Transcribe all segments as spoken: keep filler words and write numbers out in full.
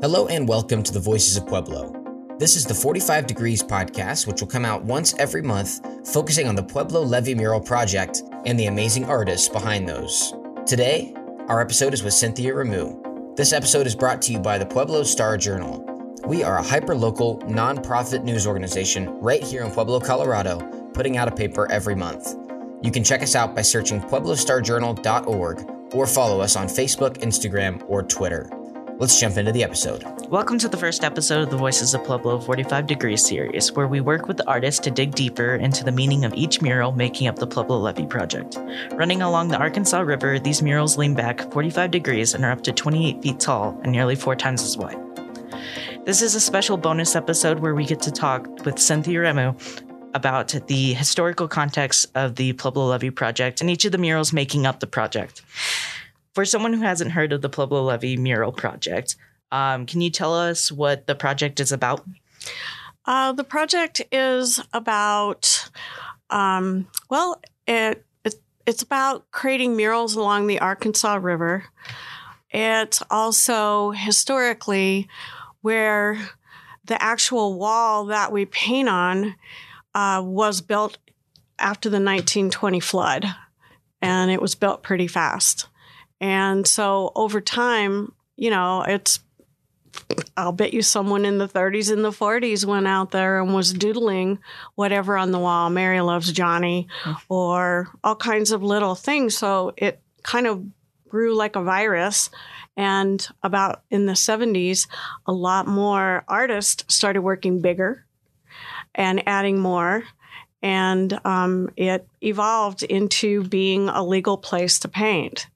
Hello and welcome to the Voices of Pueblo. This is the forty-five Degrees podcast, which will come out once every month, focusing on the Pueblo Levee Mural Project and the amazing artists behind those. Today, our episode is with Cynthia Ramu. This episode is brought to you by the Pueblo Star-Journal. We are a hyper-local, non-profit news organization right here in Pueblo, Colorado, putting out a paper every month. You can check us out by searching pueblo star journal dot org or follow us on Facebook, Instagram, or Twitter. Let's jump into the episode. Welcome to the first episode of the Voices of Pueblo forty-five Degrees series, where we work with the artists to dig deeper into the meaning of each mural making up the Pueblo Levee project. Running along the Arkansas River, these murals lean back forty-five degrees and are up to twenty-eight feet tall and nearly four times as wide. This is a special bonus episode where we get to talk with Cynthia Ramu about the historical context of the Pueblo Levee project and each of the murals making up the project. For someone who hasn't heard of the Pueblo Levee Mural Project, um, can you tell us what the project is about? Uh, the project is about, um, well, it, it it's about creating murals along the Arkansas River. It's also historically where the actual wall that we paint on uh, was built after the nineteen twenty flood, and it was built pretty fast. And so over time, you know, it's, I'll bet you someone in the thirties and the forties went out there and was doodling whatever on the wall, Mary loves Johnny, or all kinds of little things. So it kind of grew like a virus. And about in the seventies, a lot more artists started working bigger and adding more. And um, it evolved into being a legal place to paint.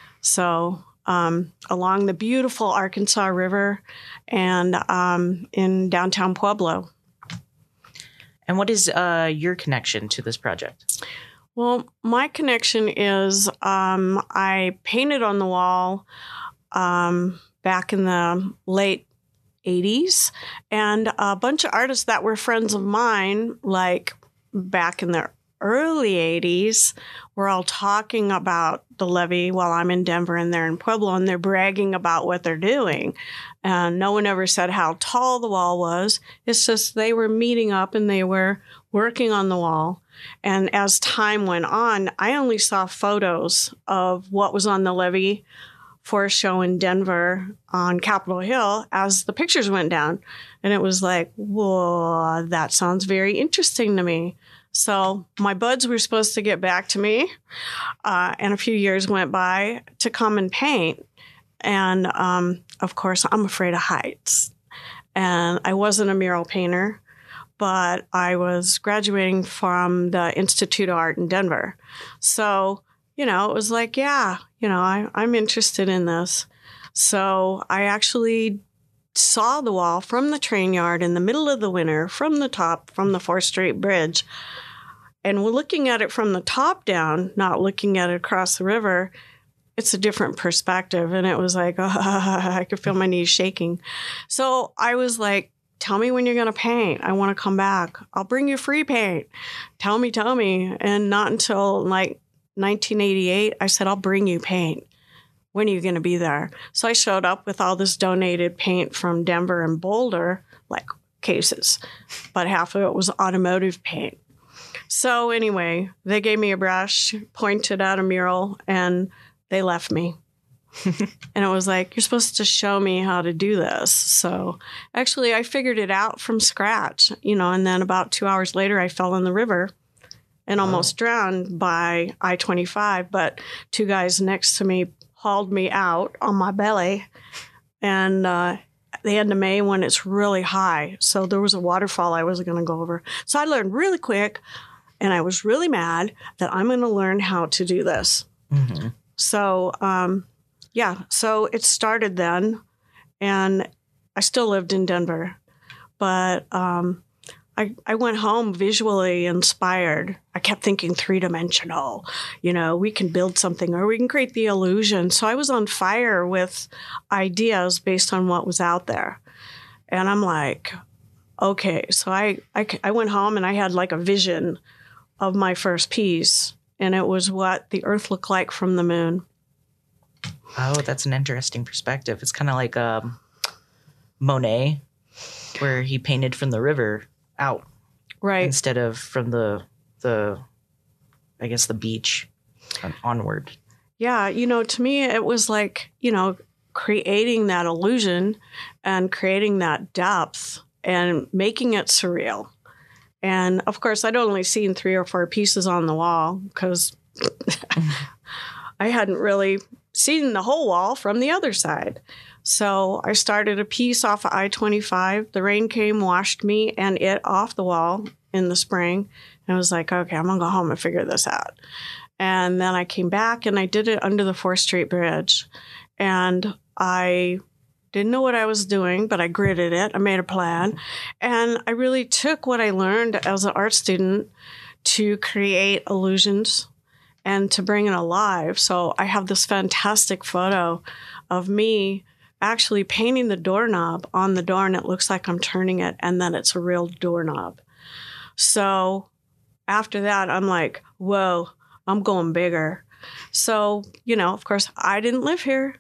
So um, along the beautiful Arkansas River and um, in downtown Pueblo. And what is uh, your connection to this project? Well, my connection is um, I painted on the wall um, back in the late eighties. And a bunch of artists that were friends of mine, like back in the early eighties, we're all talking about the levee while I'm in Denver and they're in Pueblo, and they're bragging about what they're doing. And no one ever said how tall the wall was. It's just they were meeting up and they were working on the wall. And as time went on, I only saw photos of what was on the levee for a show in Denver on Capitol Hill as the pictures went down. And it was like, whoa, that sounds very interesting to me. So my buds were supposed to get back to me, uh, and a few years went by to come and paint. And, um, of course, I'm afraid of heights. And I wasn't a mural painter, but I was graduating from the Institute of Art in Denver. So, you know, it was like, yeah, you know, I, I'm interested in this. So I actually saw the wall from the train yard in the middle of the winter, from the top, from the fourth Street Bridge. And we're looking at it from the top down, not looking at it across the river. It's a different perspective. And it was like, oh, I could feel my knees shaking. So I was like, tell me when you're going to paint. I want to come back. I'll bring you free paint. Tell me, tell me. And not until like nineteen eighty-eight, I said, I'll bring you paint. When are you going to be there? So I showed up with all this donated paint from Denver and Boulder, like cases, but half of it was automotive paint. So anyway, they gave me a brush, pointed at a mural, and they left me. And it was like, you're supposed to show me how to do this. So actually, I figured it out from scratch, you know, and then about two hours later, I fell in the river and almost oh. drowned by I twenty-five. But two guys next to me hauled me out on my belly, and uh, at the end of May when it's really high. So there was a waterfall I wasn't going to go over. So I learned really quick, and I was really mad that I'm going to learn how to do this. Mm-hmm. So, um, yeah, so it started then, and I still lived in Denver, but um, I, I went home visually inspired. I kept thinking three-dimensional, you know, we can build something or we can create the illusion. So I was on fire with ideas based on what was out there. And I'm like, okay, so I, I, I went home and I had like a vision of my first piece, and it was what the Earth looked like from the moon. Oh, that's an interesting perspective. It's kind of like um, Monet, where he painted from the river out, Right. instead of from the the, I guess the beach and onward. Yeah, you know, to me, it was like, you know, creating that illusion and creating that depth and making it surreal. And of course, I'd only seen three or four pieces on the wall because I hadn't really seen the whole wall from the other side. So I started a piece off of I twenty-five. The rain came, washed me and it off the wall in the spring. And I was like, okay, I'm going to go home and figure this out. And then I came back and I did it under the fourth Street Bridge. And I didn't know what I was doing, but I gridded it. I made a plan. And I really took what I learned as an art student to create illusions and to bring it alive. So I have this fantastic photo of me actually painting the doorknob on the door, and it looks like I'm turning it, and then it's a real doorknob. So after that, I'm like, whoa, I'm going bigger. So, you know, of course, I didn't live here.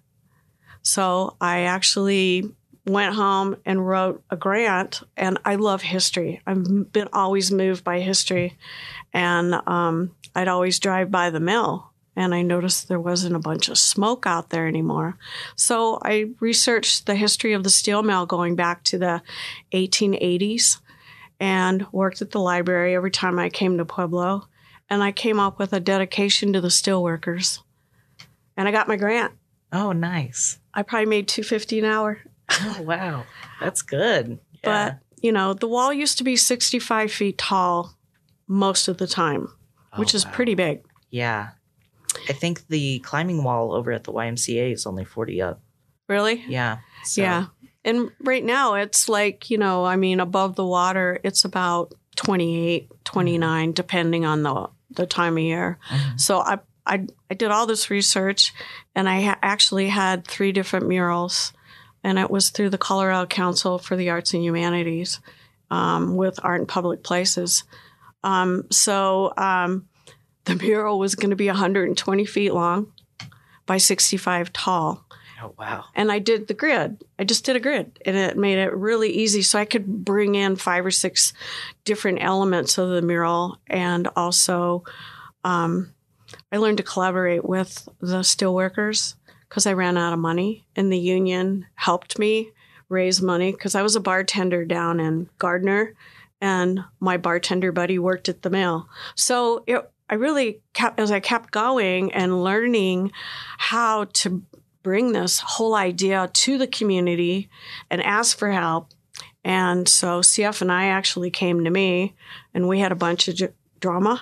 So I actually went home and wrote a grant, and I love history. I've been always moved by history, and um, I'd always drive by the mill, and I noticed there wasn't a bunch of smoke out there anymore. So I researched the history of the steel mill going back to the eighteen eighties and worked at the library every time I came to Pueblo, and I came up with a dedication to the steelworkers, and I got my grant. Oh, nice. I probably made two hundred fifty dollars an hour. Oh, wow. That's good. Yeah. But, you know, the wall used to be sixty-five feet tall most of the time, Oh, which is wow. pretty big. Yeah. I think the climbing wall over at the Y M C A is only forty up. Really? Yeah. So, Yeah. And right now it's like, you know, I mean, above the water, it's about twenty-eight, twenty-nine, mm-hmm. depending on the, the time of year. Mm-hmm. So I, I, I did all this research, and I ha- actually had three different murals. And it was through the Colorado Council for the Arts and Humanities um, with Art in Public Places. Um, so um, the mural was going to be one hundred twenty feet long by sixty-five tall. Oh, wow. And I did the grid. I just did a grid, and it made it really easy. So I could bring in five or six different elements of the mural. And also um, I learned to collaborate with the steelworkers, because I ran out of money, and the union helped me raise money because I was a bartender down in Gardner, and my bartender buddy worked at the mill. So it, I really kept, as I kept going and learning how to bring this whole idea to the community and ask for help. And so C F and I actually came to me, and we had a bunch of j- drama.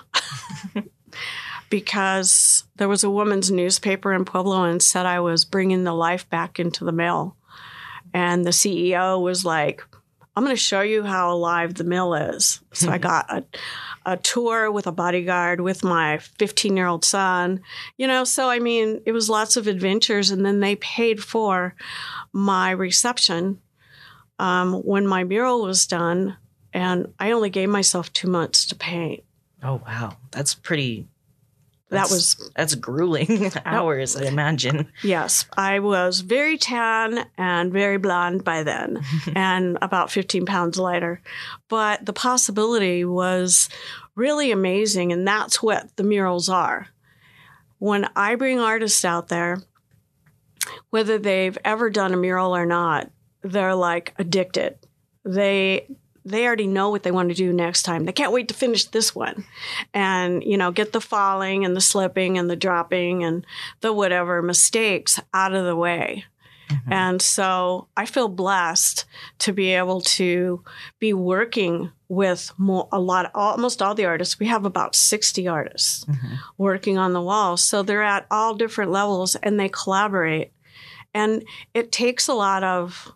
Because there was a woman's newspaper in Pueblo and said I was bringing the life back into the mill. And the C E O was like, I'm going to show you how alive the mill is. So I got a, a tour with a bodyguard with my fifteen-year-old son. You know, so, I mean, it was lots of adventures. And then they paid for my reception um, when my mural was done. And I only gave myself two months to paint. Oh, wow. That's pretty... That That's, was that's grueling hours, I imagine. Yes, I was very tan and very blonde by then, and about fifteen pounds lighter. But the possibility was really amazing, and that's what the murals are. When I bring artists out there, whether they've ever done a mural or not, they're like addicted. They They already know what they want to do next time. They can't wait to finish this one and, you know, get the falling and the slipping and the dropping and the whatever mistakes out of the way. Mm-hmm. And so I feel blessed to be able to be working with more, a lot, almost all the artists. We have about sixty artists mm-hmm. working on the wall. So they're at all different levels, and they collaborate. And it takes a lot of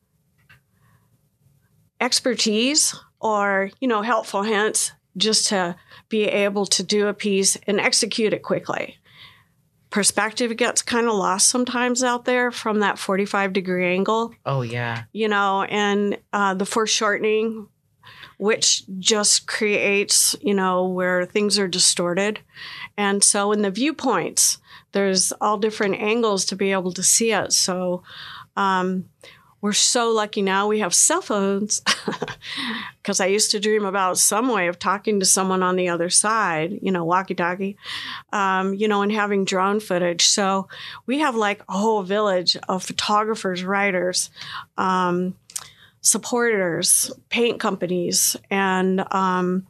expertise or, you know, helpful hints just to be able to do a piece and execute it quickly. Perspective gets kind of lost sometimes out there from that forty-five degree angle. Oh, yeah. You know, and uh, the foreshortening, which just creates, you know, where things are distorted. And so in the viewpoints, there's all different angles to be able to see it. So um, we're so lucky now we have cell phones, because I used to dream about some way of talking to someone on the other side, you know, walkie-talkie, um, you know, and having drone footage. So we have like a whole village of photographers, writers, um, supporters, paint companies, and um,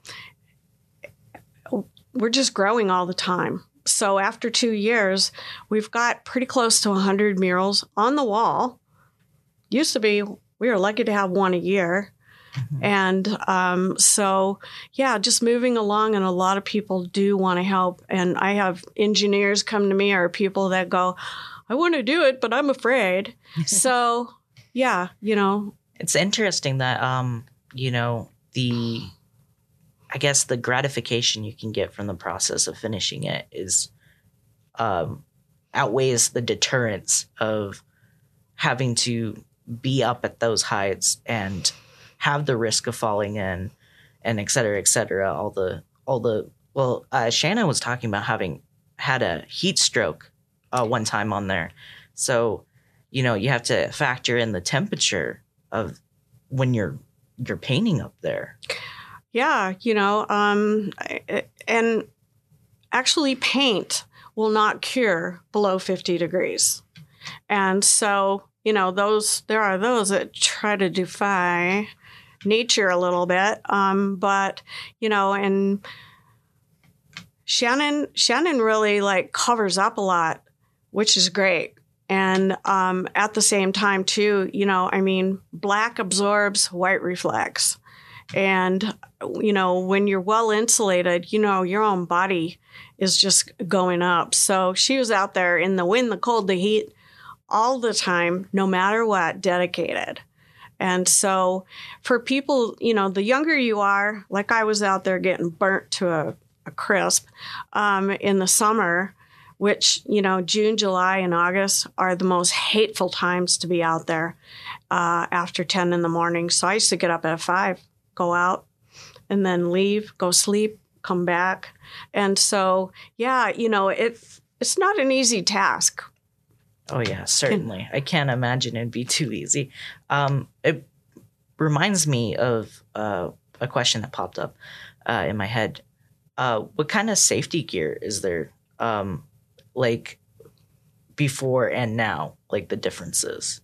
we're just growing all the time. So after two years, we've got pretty close to one hundred murals on the wall. Used to be, we were lucky to have one a year. Mm-hmm. And um, so, yeah, just moving along. And a lot of people do want to help. And I have engineers come to me, or people that go, I want to do it, but I'm afraid. So, yeah, you know. It's interesting that, um, you know, the, I guess the gratification you can get from the process of finishing it is um, outweighs the deterrence of having to be up at those heights and have the risk of falling in, and et cetera, et cetera. All the, all the, well, uh, Shannon was talking about having had a heat stroke uh, one time on there. So, you know, you have to factor in the temperature of when you're, you're painting up there. Yeah. You know, um, and actually paint will not cure below fifty degrees. And so, you know, those, there are those that try to defy nature a little bit. Um, but, you know, and Shannon, Shannon really like covers up a lot, which is great. And um, at the same time, too, you know, I mean, black absorbs, white reflects. And, you know, when you're well insulated, you know, your own body is just going up. So she was out there in the wind, the cold, the heat, all the time, no matter what, dedicated. And so for people, you know, the younger you are, like I was out there getting burnt to a, a crisp um, in the summer, which, you know, June, July, and August are the most hateful times to be out there uh, after ten in the morning. So I used to get up at five, go out, and then leave, go sleep, come back. And so, yeah, you know, it it's not an easy task. Oh, yeah, certainly. I can't imagine it'd be too easy. Um, it reminds me of uh, a question that popped up uh, in my head. Uh, what kind of safety gear is there, um, like, before and now, like the differences?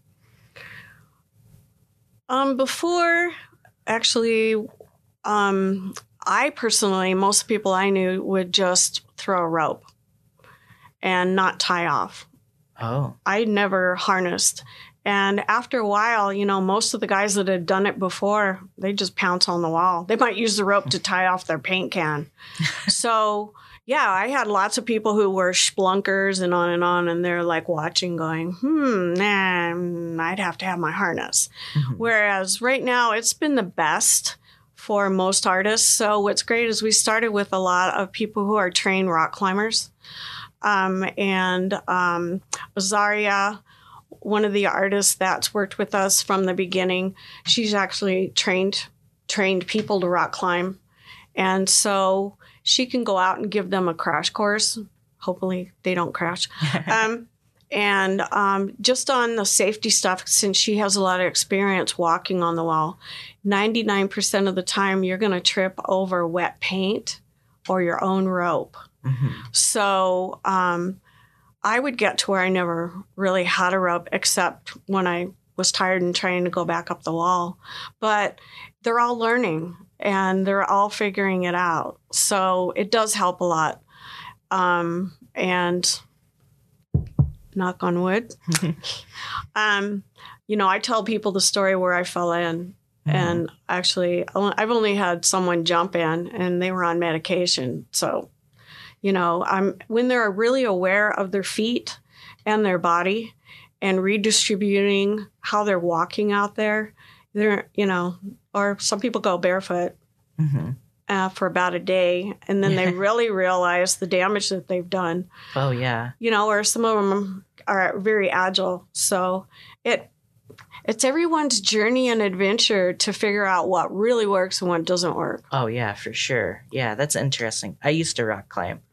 Um, before, actually, um, I personally, most people I knew would just throw a rope and not tie off. Oh. I never harnessed. And after a while, you know, most of the guys that had done it before, they just pounce on the wall. They might use the rope to tie off their paint can. So, yeah, I had lots of people who were splunkers and on and on, and they're like watching going, hmm, nah, I'd have to have my harness. Mm-hmm. Whereas right now, it's been the best for most artists. So what's great is we started with a lot of people who are trained rock climbers. Um, and um, Azaria, one of the artists that's worked with us from the beginning, she's actually trained trained people to rock climb. And so she can go out and give them a crash course. Hopefully they don't crash. um, and um, just on the safety stuff, since she has a lot of experience walking on the wall, ninety-nine percent of the time you're going to trip over wet paint or your own rope. Mm-hmm. So um, I would get to where I never really had a rope except when I was tired and trying to go back up the wall. But they're all learning and they're all figuring it out. So it does help a lot. Um, and knock on wood. um, you know, I tell people the story where I fell in. Mm-hmm. And actually, I've only had someone jump in and they were on medication. So You know, I'm, when they're really aware of their feet and their body and redistributing how they're walking out there, they're, you know, or some people go barefoot mm-hmm. uh, for about a day, and then they really realize the damage that they've done. Oh, yeah. You know, or some of them are very agile. So it it's everyone's journey and adventure to figure out what really works and what doesn't work. Oh, yeah, for sure. Yeah, that's interesting. I used to rock climb.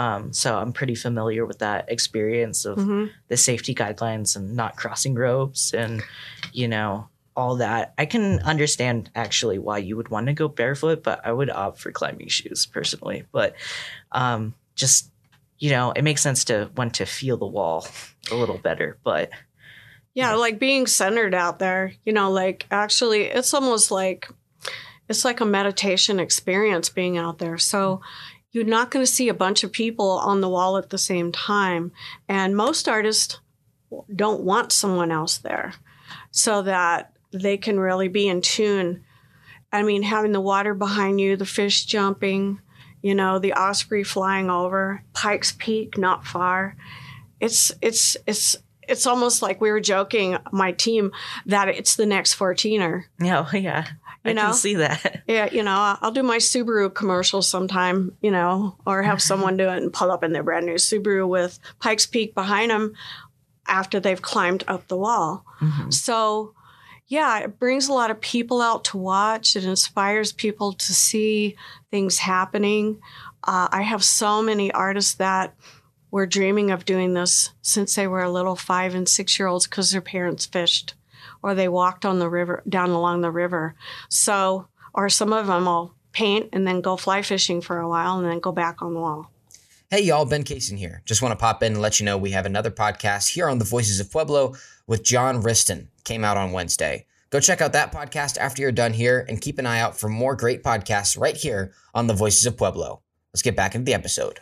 Um, so I'm pretty familiar with that experience of Mm-hmm. the safety guidelines and not crossing ropes and, you know, all that. I can understand actually why you would want to go barefoot, but I would opt for climbing shoes personally. But um, just, you know, it makes sense to want to feel the wall a little better. But Yeah, like being centered out there, you know, like actually it's almost like it's like a meditation experience being out there. So you're not going to see a bunch of people on the wall at the same time. And most artists don't want someone else there so that they can really be in tune. I mean, having the water behind you, the fish jumping, you know, the osprey flying over, Pikes Peak not far. It's, it's, it's, It's almost like we were joking, my team, that it's the next fourteener. yeah, yeah, You I know? can see that. Yeah, you know, I'll do my Subaru commercial sometime, you know, or have someone do it and pull up in their brand new Subaru with Pikes Peak behind them after they've climbed up the wall. Mhm. So, yeah, it brings a lot of people out to watch. It inspires people to see things happening. Uh, I have so many artists that were dreaming of doing this since they were little five and six year olds because their parents fished or they walked on the river, down along the river. So, or some of them will paint and then go fly fishing for a while and then go back on the wall. Hey y'all, Ben Kaysen here. Just want to pop in and let you know we have another podcast here on the Voices of Pueblo with John Riston. Came out on Wednesday. Go check out that podcast after you're done here and keep an eye out for more great podcasts right here on the Voices of Pueblo. Let's get back into the episode.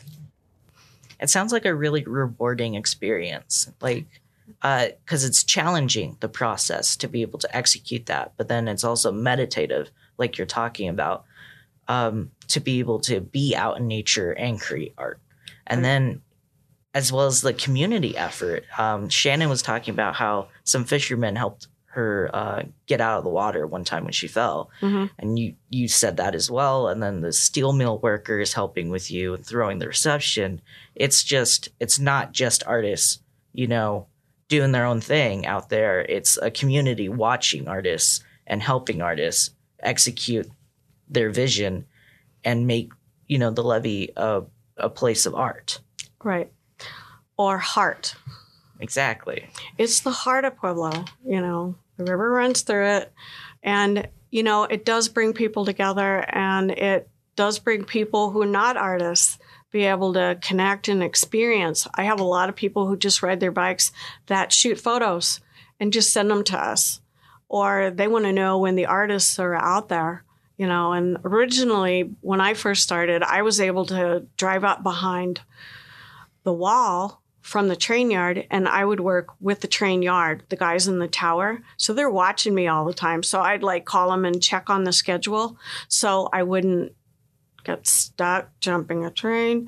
It sounds like a really rewarding experience, like, because uh, it's challenging, the process to be able to execute that. But then it's also meditative, like you're talking about, um, to be able to be out in nature and create art. And then as well as the community effort, um, Shannon was talking about how some fishermen helped her uh, get out of the water one time when she fell. Mm-hmm. And you, you said that as well. And then the steel mill workers helping with you and throwing the reception. It's just, it's not just artists, you know, doing their own thing out there. It's a community watching artists and helping artists execute their vision and make, you know, the levee a, a place of art. Right. Or heart. Exactly. It's the heart of Pueblo, you know, the river runs through it. And, you know, it does bring people together and it does bring people who are not artists be able to connect and experience. I have a lot of people who just ride their bikes that shoot photos and just send them to us. Or they want to know when the artists are out there, you know. And originally, when I first started, I was able to drive up behind the wall from the train yard, and I would work with the train yard, the guys in the tower. So they're watching me all the time. So I'd like call them and check on the schedule so I wouldn't get stuck jumping a train.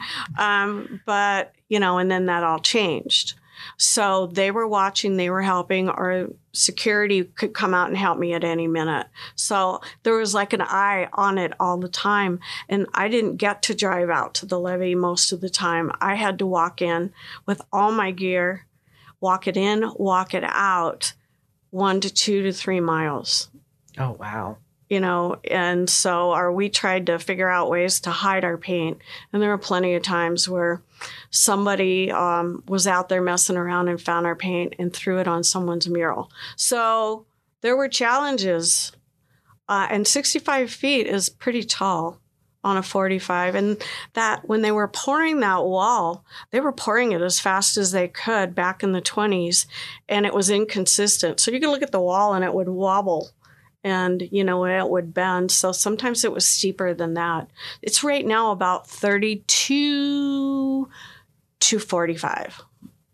Um, but, you know, and then that all changed. So they were watching, they were helping, or security could come out and help me at any minute. So there was like an eye on it all the time. And I didn't get to drive out to the levee most of the time. I had to walk in with all my gear, walk it in, walk it out, one to two to three miles. Oh, wow. You know, and so or we tried to figure out ways to hide our paint. And there were plenty of times where somebody um, was out there messing around and found our paint and threw it on someone's mural. So there were challenges. Uh, and sixty-five feet is pretty tall on a forty-five. And that when they were pouring that wall, they were pouring it as fast as they could back in the twenties. And it was inconsistent. So you could look at the wall and it would wobble. And, you know, it would bend. So sometimes it was steeper than that. It's right now about thirty-two to forty-five.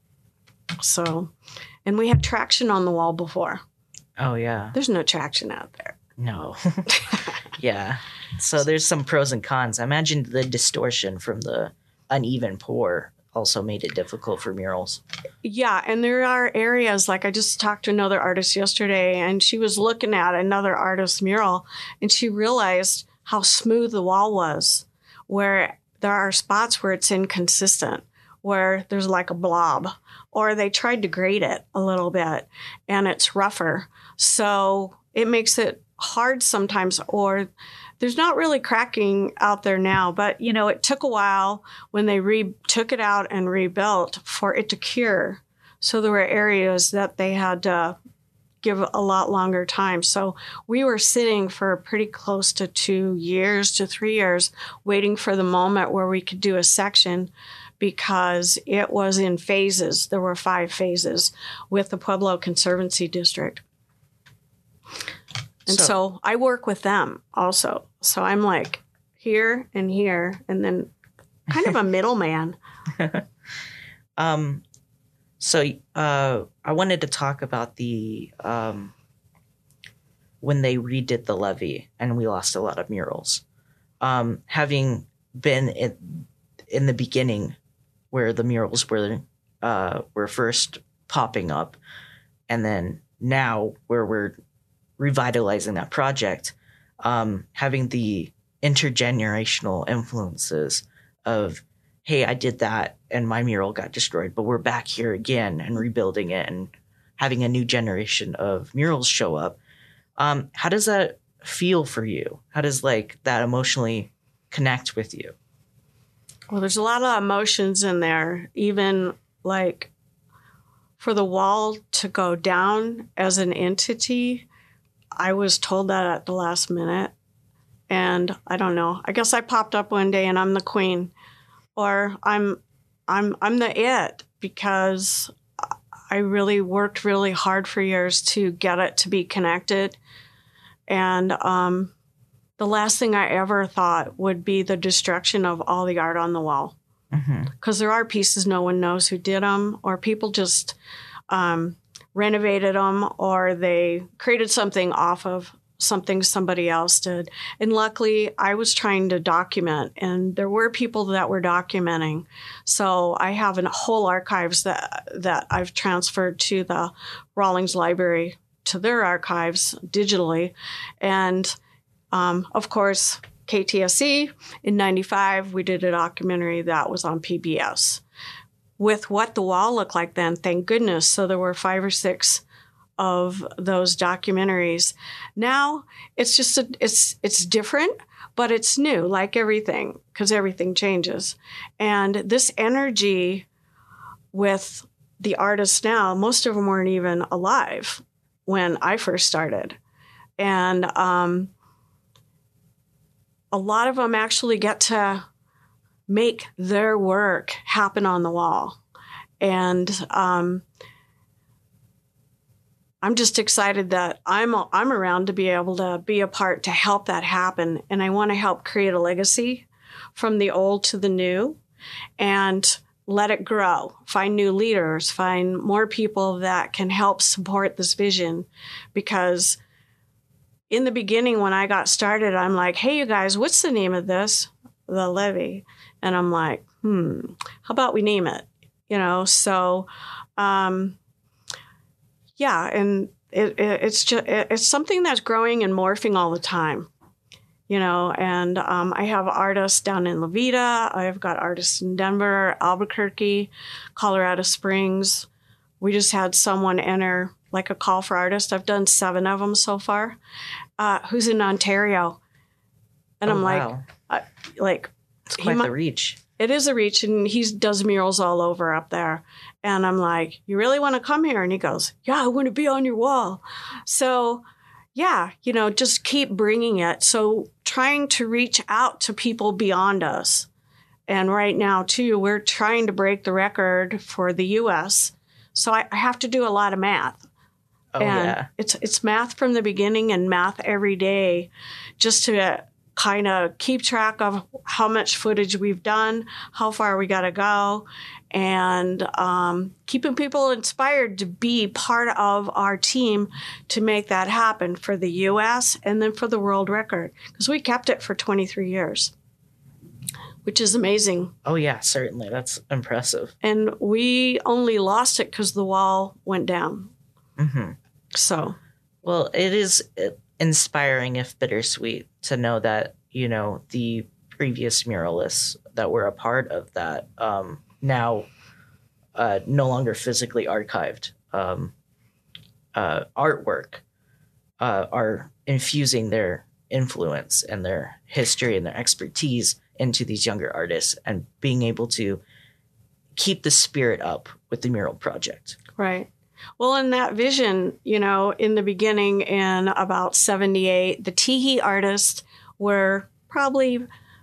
So, and we had traction on the wall before. Oh, yeah. There's no traction out there. No. Yeah. So there's some pros and cons. I imagine the distortion from the uneven pour also made it difficult for murals. Yeah, and there are areas, like I just talked to another artist yesterday, and she was looking at another artist's mural, and she realized how smooth the wall was, where there are spots where it's inconsistent, where there's like a blob, or they tried to grade it a little bit, and it's rougher. So it makes it hard sometimes, or there's not really cracking out there now, but you know, it took a while when they re took it out and rebuilt for it to cure. So there were areas that they had to give a lot longer time. So we were sitting for pretty close to two years to three years waiting for the moment where we could do a section, because it was in phases. There were five phases with the Pueblo Conservancy District. And so, so I work with them also. So I'm like here and here, and then kind of a middleman. um, so uh, I wanted to talk about the um, when they redid the levee and we lost a lot of murals. Um, having been in, in the beginning where the murals were uh, were first popping up, and then now where we're revitalizing that project, um, having the intergenerational influences of, hey, I did that and my mural got destroyed, but we're back here again and rebuilding it and having a new generation of murals show up. Um, how does that feel for you? How does like that emotionally connect with you? Well, there's a lot of emotions in there, even like for the wall to go down as an entity. I was told that at the last minute, and I don't know. I guess I popped up one day and I'm the queen, or I'm, I'm, I'm the it, because I really worked really hard for years to get it to be connected, and um, the last thing I ever thought would be the destruction of all the art on the wall, because mm-hmm. there are pieces no one knows who did them, or people just. Um, renovated them, or they created something off of something somebody else did. And luckily, I was trying to document, and there were people that were documenting. So I have a whole archives that that I've transferred to the Rawlings Library, to their archives digitally. And um, of course, K T S C in ninety-five, we did a documentary that was on P B S. With what the wall looked like then, thank goodness. So there were five or six of those documentaries. Now it's just a, it's it's different, but it's new, like everything, because everything changes. And this energy with the artists now, most of them weren't even alive when I first started, and um, a lot of them actually get to make their work happen on the wall. And um, I'm just excited that I'm I'm around to be able to be a part to help that happen. And I want to help create a legacy from the old to the new and let it grow, find new leaders, find more people that can help support this vision. Because in the beginning, when I got started, I'm like, hey, you guys, what's the name of this? The levee. And I'm like, hmm, how about we name it? You know, so, um, yeah, and it, it, it's just, it, it's something that's growing and morphing all the time, you know, and um, I have artists down in La Veta. I've got artists in Denver, Albuquerque, Colorado Springs. We just had someone enter like a call for artists. I've done seven of them so far, uh, who's in Ontario. And oh, I'm wow. like, uh, like, it's quite the reach. It is a reach, and he does murals all over up there. And I'm like, you really want to come here? And he goes, yeah, I want to be on your wall. So, yeah, you know, just keep bringing it. So trying to reach out to people beyond us. And right now, too, we're trying to break the record for the U S. So I, I have to do a lot of math. Oh, and yeah. It's, it's math from the beginning and math every day, just to kind of keep track of how much footage we've done, how far we got to go, and um, keeping people inspired to be part of our team to make that happen for the U S and then for the world record, because we kept it for twenty-three years, which is amazing. Oh, yeah, certainly. That's impressive. And we only lost it because the wall went down. Mm-hmm. So. Well, it is inspiring, if bittersweet, to know that, you know, the previous muralists that were a part of that um, now uh, no longer physically archived um, uh, artwork uh, are infusing their influence and their history and their expertise into these younger artists and being able to keep the spirit up with the mural project. Right. Well, in that vision, you know, in the beginning in about seventy-eight, the Teehee artists were probably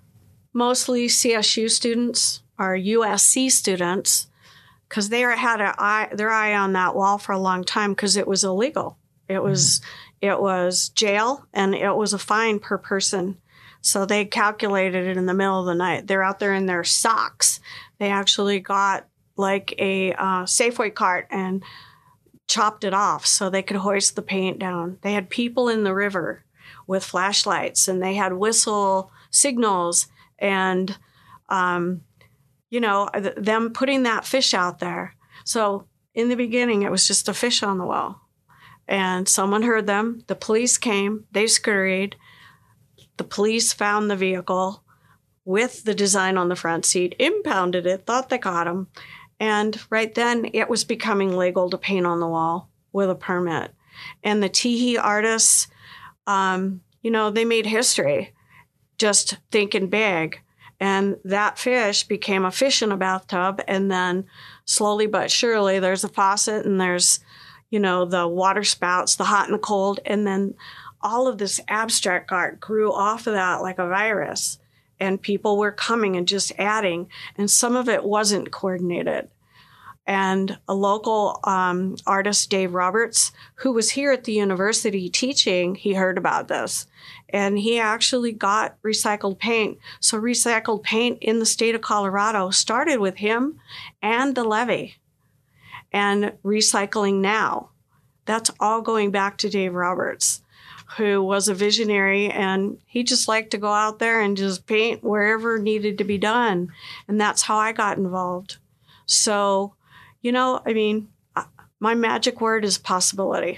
mostly C S U students or U S C students, because they had a eye, their eye on that wall for a long time because it was illegal. It was mm-hmm. it was jail and it was a fine per person. So they calculated it in the middle of the night. They're out there in their socks. They actually got like a uh, Safeway cart and chopped it off so they could hoist the paint down. They had people in the river with flashlights, and they had whistle signals and, um, you know, th- them putting that fish out there. So in the beginning, it was just a fish on the wall. And someone heard them. The police came. They scurried. The police found the vehicle with the design on the front seat, impounded it, thought they caught him. And right then, it was becoming legal to paint on the wall with a permit. And the Teehee artists, um, you know, they made history just thinking big. And that fish became a fish in a bathtub. And then slowly but surely, there's a faucet and there's, you know, the water spouts, the hot and the cold. And then all of this abstract art grew off of that like a virus. And people were coming and just adding. And some of it wasn't coordinated. And a local um, artist, Dave Roberts, who was here at the university teaching, he heard about this. And he actually got recycled paint. So recycled paint in the state of Colorado started with him and the levee. And Recycling Now, that's all going back to Dave Roberts, who was a visionary, and he just liked to go out there and just paint wherever needed to be done. And that's how I got involved. So, you know, I mean, my magic word is possibility.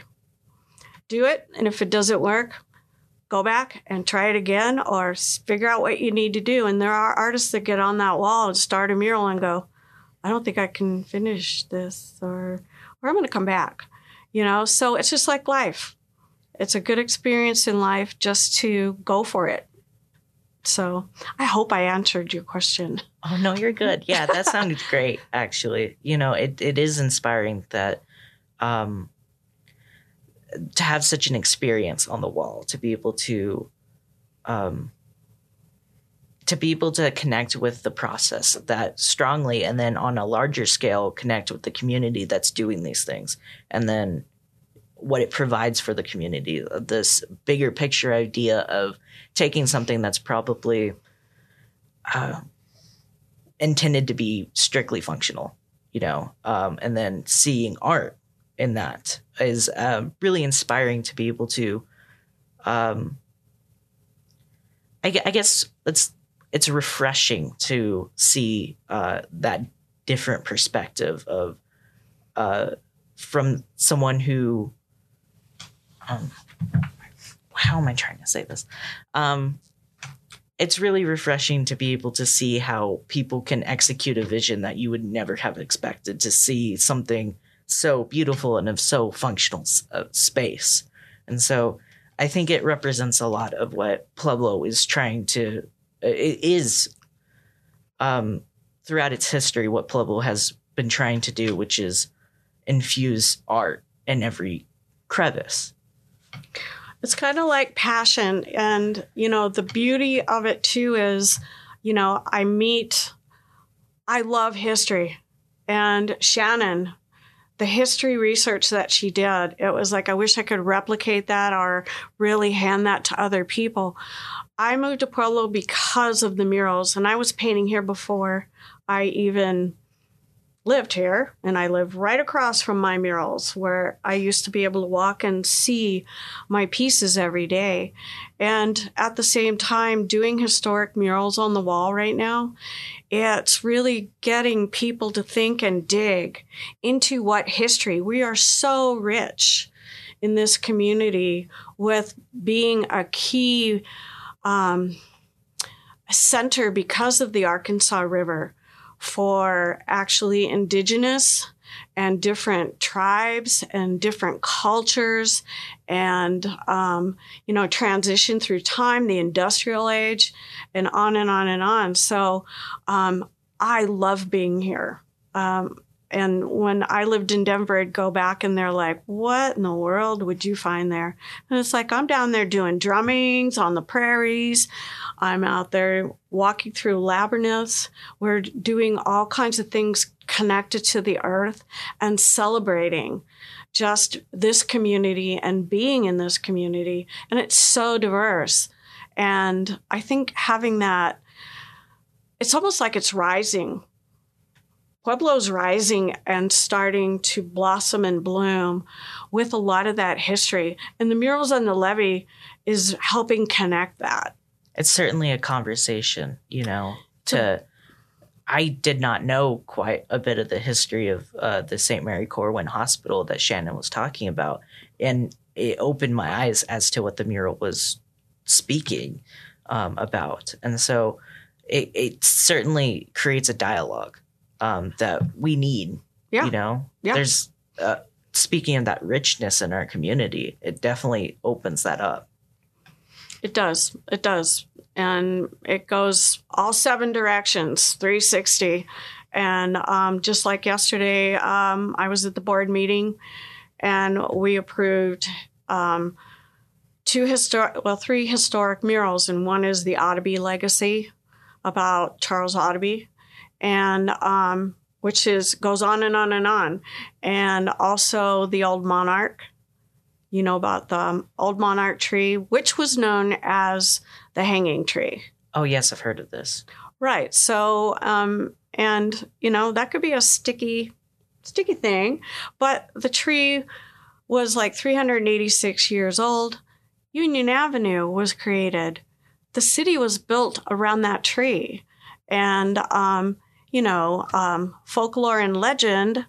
Do it, and if it doesn't work, go back and try it again or figure out what you need to do. And there are artists that get on that wall and start a mural and go, I don't think I can finish this, or, or I'm going to come back, you know? So it's just like life. It's a good experience in life just to go for it. So I hope I answered your question. Oh, no, you're good. Yeah, that sounded great, actually. You know, it, it is inspiring that um, to have such an experience on the wall, to be able to um, to be able to connect with the process that strongly, and then on a larger scale, connect with the community that's doing these things. And then what it provides for the community, this bigger picture idea of taking something that's probably uh, intended to be strictly functional, you know, um, and then seeing art in that is uh, really inspiring to be able to, um, I, I guess it's, it's refreshing to see uh, that different perspective of uh, from someone who, Um, how am I trying to say this? Um, it's really refreshing to be able to see how people can execute a vision that you would never have expected to see something so beautiful and of so functional uh, space. And so I think it represents a lot of what Pueblo is trying to, it is um, throughout its history, what Pueblo has been trying to do, which is infuse art in every crevice. It's kind of like passion. And, you know, the beauty of it, too, is, you know, I meet, I love history. And Shannon, the history research that she did, it was like, I wish I could replicate that or really hand that to other people. I moved to Pueblo because of the murals. And I was painting here before I even lived here, and I live right across from my murals where I used to be able to walk and see my pieces every day. And at the same time, doing historic murals on the wall right now, it's really getting people to think and dig into what history. We are so rich in this community with being a key um, center because of the Arkansas River for actually indigenous and different tribes and different cultures and, um, you know, transition through time, the industrial age, and on and on and on. So um, I love being here. Um, and when I lived in Denver, I'd go back and they're like, what in the world would you find there? And it's like, I'm down there doing drummings on the prairies. I'm out there walking through labyrinths. We're doing all kinds of things connected to the earth and celebrating just this community and being in this community. And it's so diverse. And I think having that, it's almost like it's rising. Pueblo's rising and starting to blossom and bloom with a lot of that history. And the murals on the levee is helping connect that. It's certainly a conversation, you know, to, I did not know quite a bit of the history of uh, the Saint Mary Corwin Hospital that Shannon was talking about. And it opened my eyes as to what the mural was speaking um, about. And so it, it certainly creates a dialogue um, that we need, yeah. you know, yeah. there's uh, speaking of that richness in our community, it definitely opens that up. It does. It does. And it goes all seven directions, three sixty. And um, just like yesterday, um, I was at the board meeting and we approved um, two historic, well, three historic murals. And one is the Audeby legacy about Charles Audeby, and um, which is goes on and on and on. And also the Old Monarch. You know about the um, Old Monarch tree, which was known as the hanging tree. Oh, yes, I've heard of this. Right. So, um, and, you know, that could be a sticky, sticky thing, but the tree was like three hundred eighty-six years old. Union Avenue was created. The city was built around that tree. And, um, you know, um, folklore and legend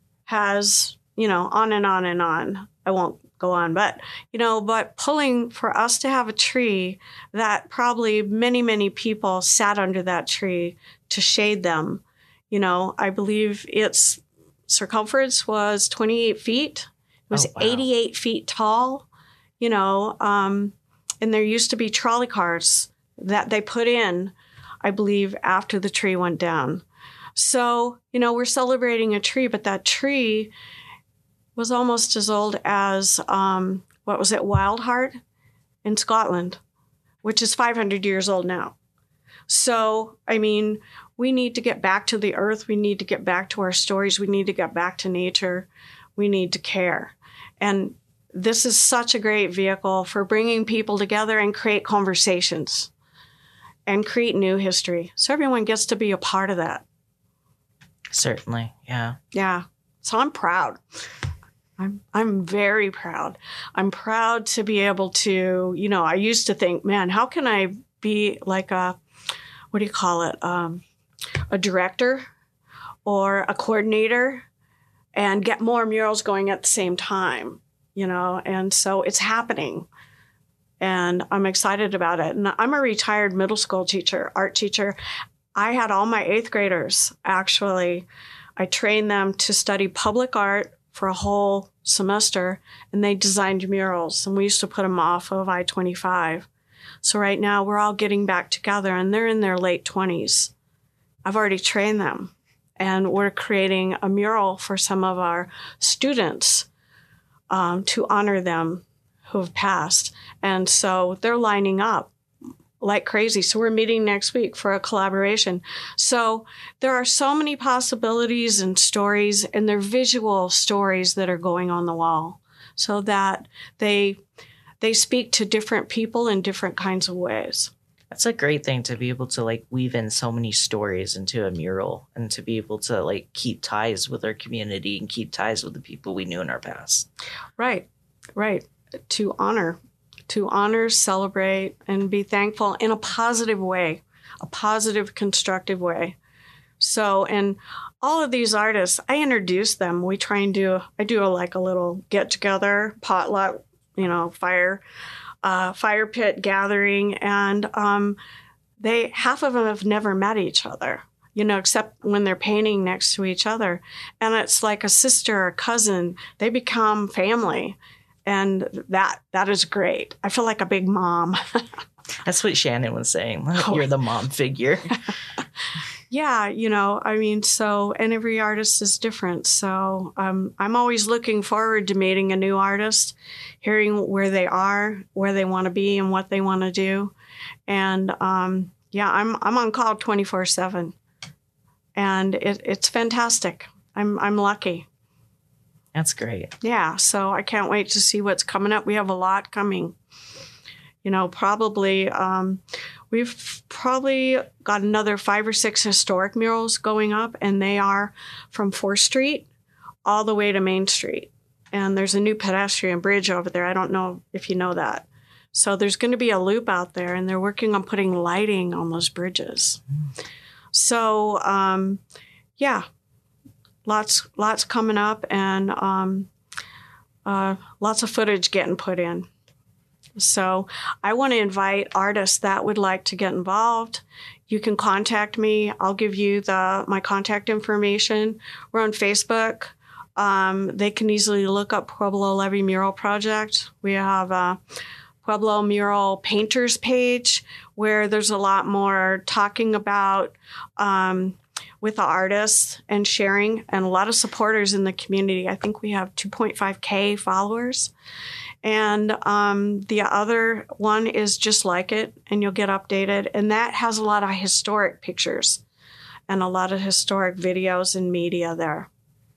has, you know, on and on and on. I won't go on, but, you know, but pulling for us to have a tree that probably many, many people sat under that tree to shade them. You know, I believe its circumference was twenty-eight feet. It was oh, wow. eighty-eight feet tall, you know, um, and there used to be trolley cars that they put in, I believe, after the tree went down. So, you know, we're celebrating a tree, but that tree was almost as old as, um, what was it, Wildheart in Scotland, which is five hundred years old now. So, I mean, we need to get back to the earth. We need to get back to our stories. We need to get back to nature. We need to care. And this is such a great vehicle for bringing people together and create conversations and create new history. So everyone gets to be a part of that. Certainly, yeah. Yeah. So I'm proud. I'm I'm very proud. I'm proud to be able to, you know, I used to think, man, how can I be like a, what do you call it, um, a director or a coordinator and get more murals going at the same time, you know? And so it's happening. And I'm excited about it. And I'm a retired middle school teacher, art teacher. I had all my eighth graders, actually. I trained them to study public art for a whole semester, and they designed murals, and we used to put them off of I twenty-five. So right now we're all getting back together, and they're in their late twenties. I've already trained them, and we're creating a mural for some of our students um, to honor them who have passed. And so they're lining up like crazy. So we're meeting next week for a collaboration. So there are so many possibilities and stories, and they're visual stories that are going on the wall so that they they speak to different people in different kinds of ways. That's a great thing to be able to like weave in so many stories into a mural and to be able to like keep ties with our community and keep ties with the people we knew in our past. Right, right. To honor. To honor, celebrate, and be thankful in a positive way, a positive, constructive way. So, and all of these artists, I introduce them. We try and do, I do a, like a little get together, potluck, you know, fire, uh, fire pit gathering. And um, they, half of them have never met each other. you know, except when they're painting next to each other. And it's like a sister or a cousin. They become family. And that that is great. I feel like a big mom. That's what Shannon was saying. Oh. You're the mom figure. Yeah, you know, I mean, so, and every artist is different. So um, I'm always looking forward to meeting a new artist, hearing where they are, where they want to be, and what they want to do. And um, yeah, I'm I'm on call twenty-four seven. And it, it's fantastic. I'm I'm lucky. That's great. Yeah, so I can't wait to see what's coming up. We have a lot coming. You know, probably, um, we've probably got another five or six historic murals going up, and they are from fourth Street all the way to Main Street. And there's a new pedestrian bridge over there. I don't know if you know that. So there's going to be a loop out there, and they're working on putting lighting on those bridges. Mm. So, um, yeah. Lots, lots coming up, and um, uh, lots of footage getting put in. So I want to invite artists that would like to get involved. You can contact me. I'll give you the my contact information. We're on Facebook. Um, they can easily look up Pueblo Levee Mural Project. We have a Pueblo Mural Painters page where there's a lot more talking about um, with the artists and sharing, and a lot of supporters in the community. I think we have two point five K followers. And um, the other one is Just Like It, and you'll get updated. And that has a lot of historic pictures and a lot of historic videos and media there.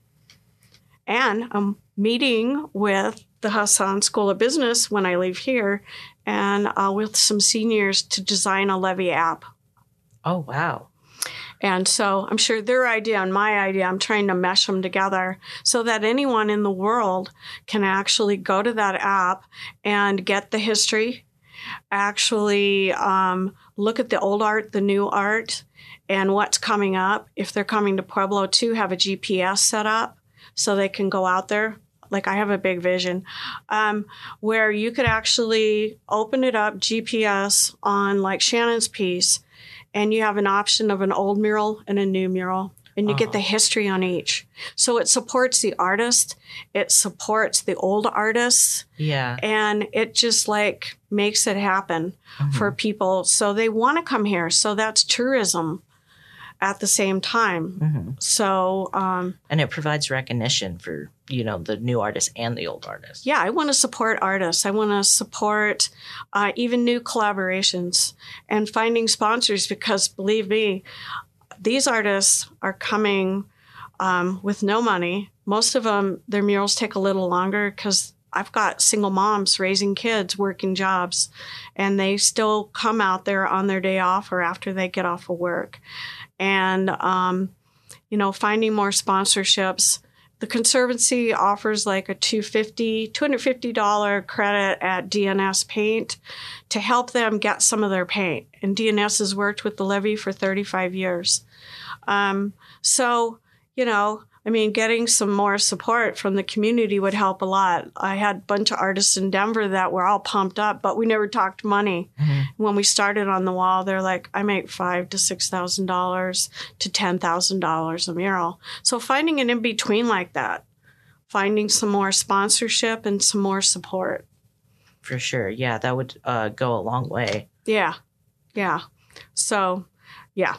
And I'm meeting with the Hassan School of Business when I leave here, and uh, with some seniors to design a levee app. Oh, wow. And so I'm sure their idea and my idea, I'm trying to mesh them together so that anyone in the world can actually go to that app and get the history, actually um, look at the old art, the new art, and what's coming up. If they're coming to Pueblo too, have a G P S set up so they can go out there. Like I have a big vision um, where you could actually open it up, G P S on like Shannon's piece, and you have an option of an old mural and a new mural, and you oh. get the history on each. So it supports the artist, it supports the old artists, yeah, and it just like makes it happen mm-hmm. for people. So they want to come here. So that's tourism at the same time. Mm-hmm. So um, and it provides recognition for, you know, the new artists and the old artists. Yeah, I want to support artists. I want to support uh, even new collaborations and finding sponsors, because believe me, these artists are coming um, with no money. Most of them, their murals take a little longer because I've got single moms raising kids, working jobs, and they still come out there on their day off or after they get off of work. And, um, you know, finding more sponsorships. The Conservancy offers like a two hundred fifty dollars credit at D N S Paint to help them get some of their paint. And D N S has worked with the levee for thirty-five years. Um, so, you know, I mean, getting some more support from the community would help a lot. I had a bunch of artists in Denver that were all pumped up, but we never talked money. Mm-hmm. When we started on the wall, they're like, I make five to six thousand dollars to ten thousand dollars a mural. So finding an in between like that, finding some more sponsorship and some more support. For sure, yeah, that would uh, go a long way. Yeah, yeah. So, yeah.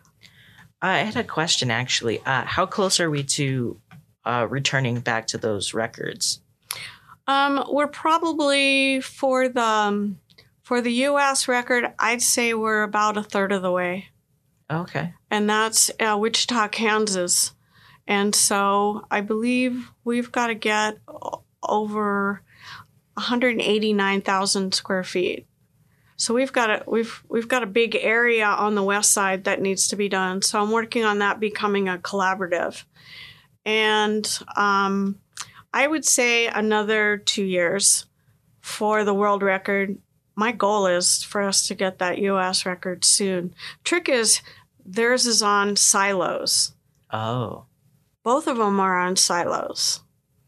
I had a question, actually. Uh, how close are we to uh, returning back to those records? Um, we're probably for the um, for the U S record, I'd say we're about a third of the way. Okay. And that's uh, Wichita, Kansas. And so I believe we've got to get over one hundred eighty-nine thousand square feet. So we've got a we've we've got a big area on the west side that needs to be done. So I'm working on that becoming a collaborative, and um, I would say another two years for the world record. My goal is for us to get that U S record soon. Trick is theirs is on silos. Oh, both of them are on silos,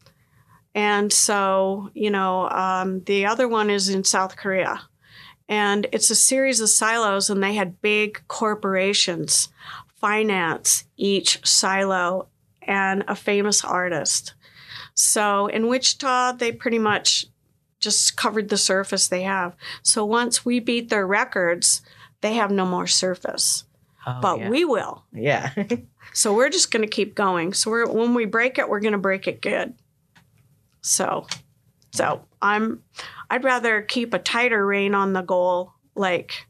and so you know um, the other one is in South Korea. And it's a series of silos, and they had big corporations finance each silo and a famous artist. So in Wichita, they pretty much just covered the surface they have. So once we beat their records, they have no more surface. Oh, but yeah. we will. Yeah. So we're just going to keep going. So we're, when we break it, we're going to break it good. So, so I'm, I'd rather keep a tighter rein on the goal, like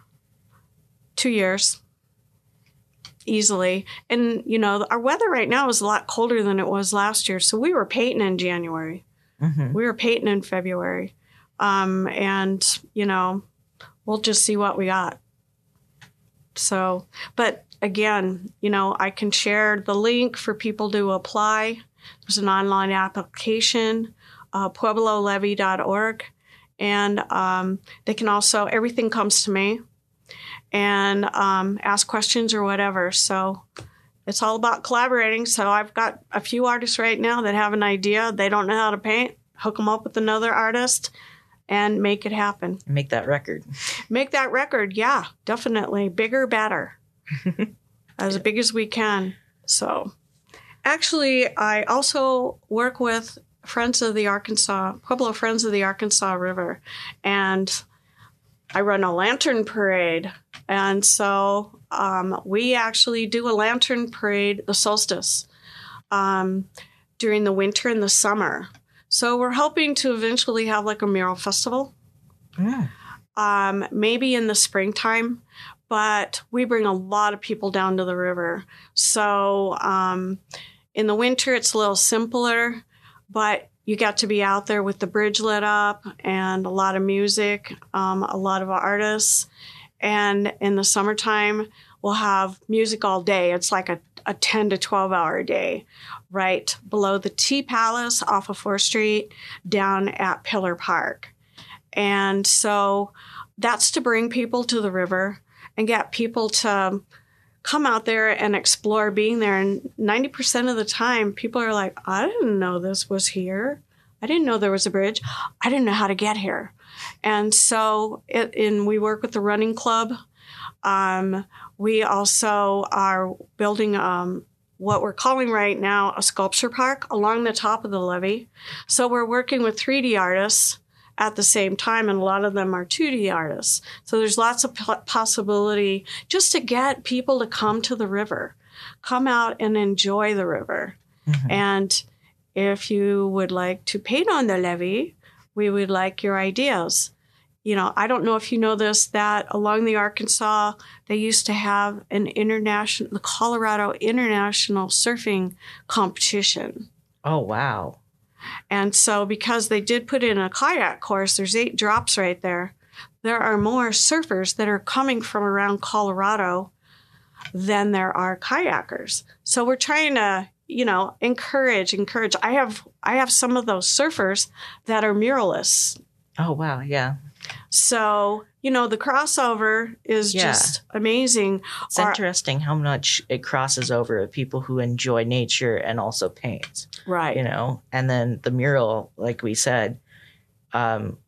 two years easily. And, you know, our weather right now is a lot colder than it was last year. So we were painting in January. Mm-hmm. We were painting in February. Um, and, you know, we'll just see what we got. So, but again, you know, I can share the link for people to apply. There's an online application, uh, pueblo levy dot org. And um, they can also, everything comes to me and um, ask questions or whatever. So it's all about collaborating. So I've got a few artists right now that have an idea. They don't know how to paint. Hook them up with another artist and make it happen. Make that record. Make that record. Yeah, definitely. Bigger, better. As big as we can. So actually, I also work with Friends of the Arkansas, Pueblo Friends of the Arkansas River. And I run a lantern parade. And so um, we actually do a lantern parade, the solstice, um, during the winter and the summer. So we're hoping to eventually have like a mural festival, Yeah. um, maybe in the springtime. But we bring a lot of people down to the river. So um, in the winter, it's a little simpler, but you got to be out there with the bridge lit up and a lot of music, um, a lot of artists. And in the summertime, we'll have music all day. It's like a, a ten to twelve hour day right below the Tea Palace off of fourth Street down at Pillar Park. And so that's to bring people to the river and get people to come out there and explore being there. And ninety percent of the time, people are like, I didn't know this was here. I didn't know there was a bridge. I didn't know how to get here. And so it, and we work with the running club. Um, we also are building um, what we're calling right now a sculpture park along the top of the levee. So we're working with three D artists at the same time, and a lot of them are two D artists. So there's lots of p- possibility just to get people to come to the river, come out and enjoy the river. Mm-hmm. And if you would like to paint on the levee, we would like your ideas. You know, I don't know if you know this, that along the Arkansas, they used to have an international, the Colorado International Surfing Competition. Oh, wow. And so because they did put in a kayak course, there's eight drops right there. There are more surfers that are coming from around Colorado than there are kayakers. So we're trying to, you know, encourage, encourage. I have I have some of those surfers that are muralists. Oh, wow. Yeah. So, you know, the crossover is Yeah. just amazing. It's Or- interesting how much it crosses over of people who enjoy nature and also paint, Right. you know? And then the mural, like we said, um,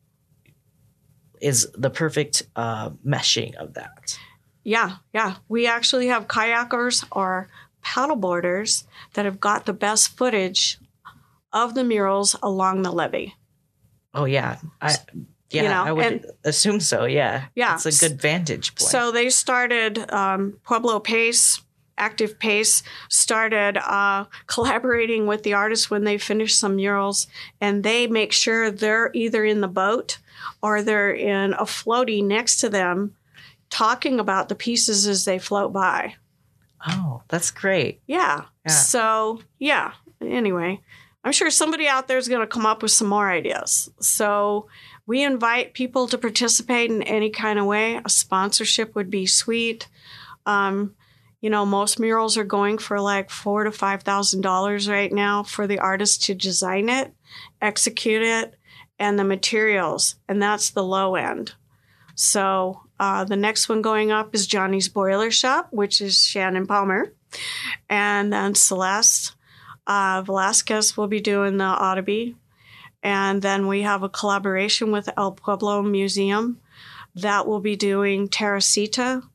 is the perfect uh, meshing of that. Yeah, yeah. We actually have kayakers or paddleboarders that have got the best footage of the murals along the levee. Oh, yeah. I, yeah, You know, I would and- assume so, yeah. Yeah. It's a good vantage point. So they started, um, Pueblo Pace, Active Pace, started uh, collaborating with the artists when they finish some murals, and they make sure they're either in the boat or they're in a floaty next to them talking about the pieces as they float by. Oh, that's great. Yeah. Yeah. So, yeah. Anyway, I'm sure somebody out there is going to come up with some more ideas. So we invite people to participate in any kind of way. A sponsorship would be sweet. Um, you know, most murals are going for like four to five thousand dollars right now for the artist to design it, execute it, and the materials, and that's the low end. So uh, the next one going up is Johnny's Boiler Shop, which is Shannon Palmer, and then Celeste uh, Velasquez will be doing the Audubon. And then we have a collaboration with El Pueblo Museum that will be doing Teresita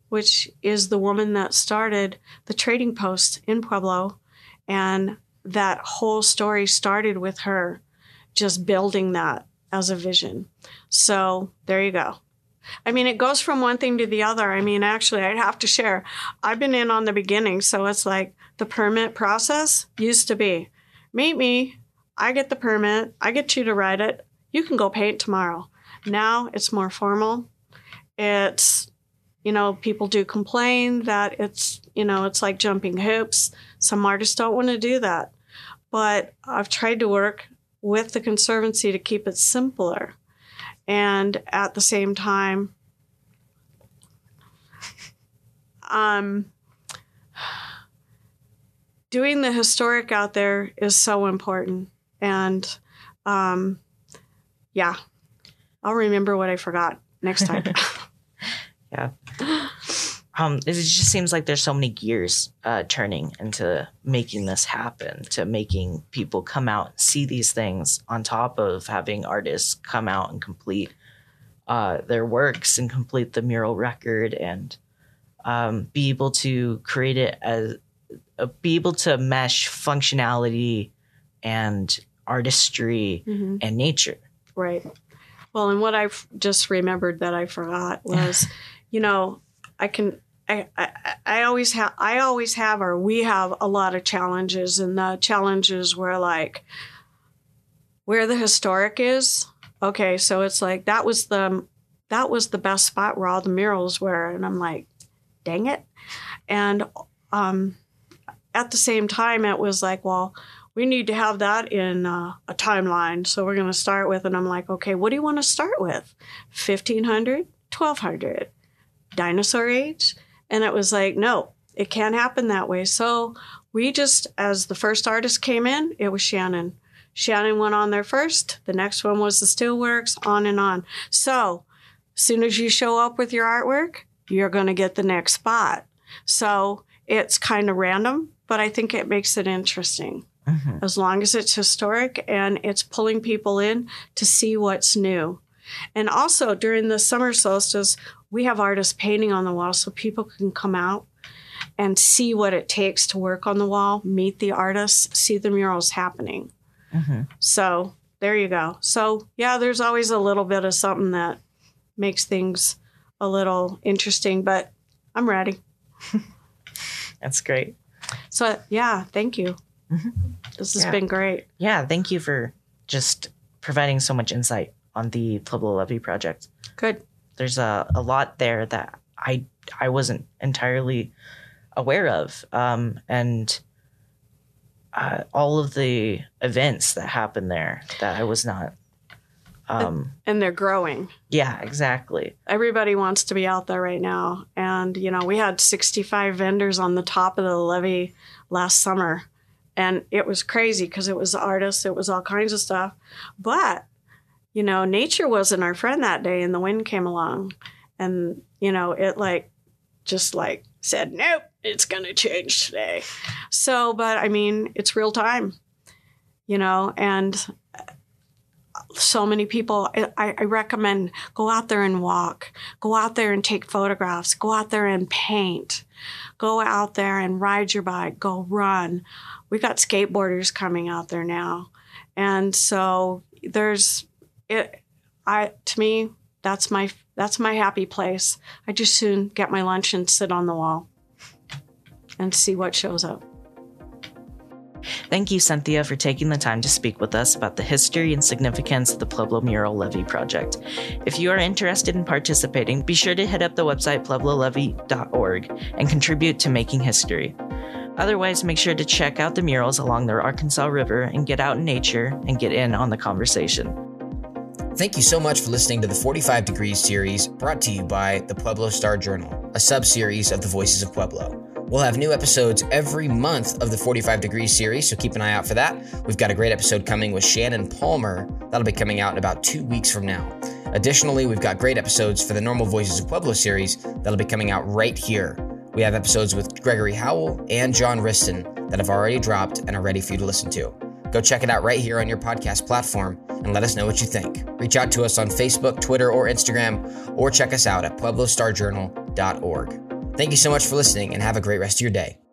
which is the woman that started the Trading Post in Pueblo. And that whole story started with her just building that as a vision. So there you go. I mean, it goes from one thing to the other. I mean, actually, I'd have to share. I've been in on the beginning. So it's like the permit process used to be, meet me, I get the permit, I get you to write it, you can go paint tomorrow. Now it's more formal. It's, you know, people do complain that it's, you know, it's like jumping hoops. Some artists don't want to do that. But I've tried to work with the Conservancy to keep it simpler. And at the same time, um, doing the historic out there is so important. And um, yeah, I'll remember what I forgot next time. Yeah. Um, it just seems like there's so many gears uh, turning into making this happen, to making people come out and see these things, on top of having artists come out and complete uh, their works and complete the mural record, and um, be able to create it as uh, be able to mesh functionality and artistry mm-hmm. and nature. Right. Well, and what I just remembered that I forgot was, you know, I can. I, I, I always have, I always have, or we have a lot of challenges, and the challenges were like where the historic is. Okay. So it's like, that was the, that was the best spot where all the murals were. And I'm like, dang it. And, um, at the same time, it was like, well, we need to have that in uh, a timeline. So we're going to start with, and I'm like, okay, what do you want to start with? fifteen hundred, twelve hundred, dinosaur age? And it was like, no, it can't happen that way. So we just, as the first artist came in, it was Shannon. Shannon went on there first. The next one was the Steelworks, on and on. So as soon as you show up with your artwork, you're going to get the next spot. So it's kind of random, but I think it makes it interesting. Mm-hmm. As long as it's historic and it's pulling people in to see what's new. And also during the summer solstice, we have artists painting on the wall so people can come out and see what it takes to work on the wall, meet the artists, see the murals happening. Mm-hmm. So there you go. So yeah, there's always a little bit of something that makes things a little interesting, but I'm ready. That's great. So yeah, thank you. Mm-hmm. This has yeah. been great. Yeah, thank you for just providing so much insight on the Pueblo Levee project. Good. There's a, a lot there that I I wasn't entirely aware of. Um, and uh, all of the events that happened there that I was not. Um, and they're growing. Yeah, exactly. Everybody wants to be out there right now. And, you know, we had sixty-five vendors on the top of the levee last summer. And it was crazy because it was artists, it was all kinds of stuff. But, you know, nature wasn't our friend that day, and the wind came along. And, you know, it like just like said, nope, it's going to change today. So, but I mean, it's real time, you know, and so many people, I, I recommend go out there and walk, go out there and take photographs, go out there and paint, go out there and ride your bike, go run. We got skateboarders coming out there now. And so there's it, I, to me, that's my, that's my happy place. I just soon get my lunch and sit on the wall and see what shows up. Thank you, Cynthia, for taking the time to speak with us about the history and significance of the Pueblo Mural Levee project. If you are interested in participating, be sure to hit up the website pueblo levee dot org and contribute to making history. Otherwise, make sure to check out the murals along the Arkansas River and get out in nature and get in on the conversation. Thank you so much for listening to the forty-five Degrees series, brought to you by the Pueblo Star Journal, a sub-series of the Voices of Pueblo. We'll have new episodes every month of the forty-five Degrees series, so keep an eye out for that. We've got a great episode coming with Shannon Palmer. That'll be coming out in about two weeks from now. Additionally, we've got great episodes for the normal Voices of Pueblo series that'll be coming out right here. We have episodes with Gregory Howell and John Riston that have already dropped and are ready for you to listen to. Go check it out right here on your podcast platform and let us know what you think. Reach out to us on Facebook, Twitter, or Instagram, or check us out at pueblo star journal dot org. Thank you so much for listening and have a great rest of your day.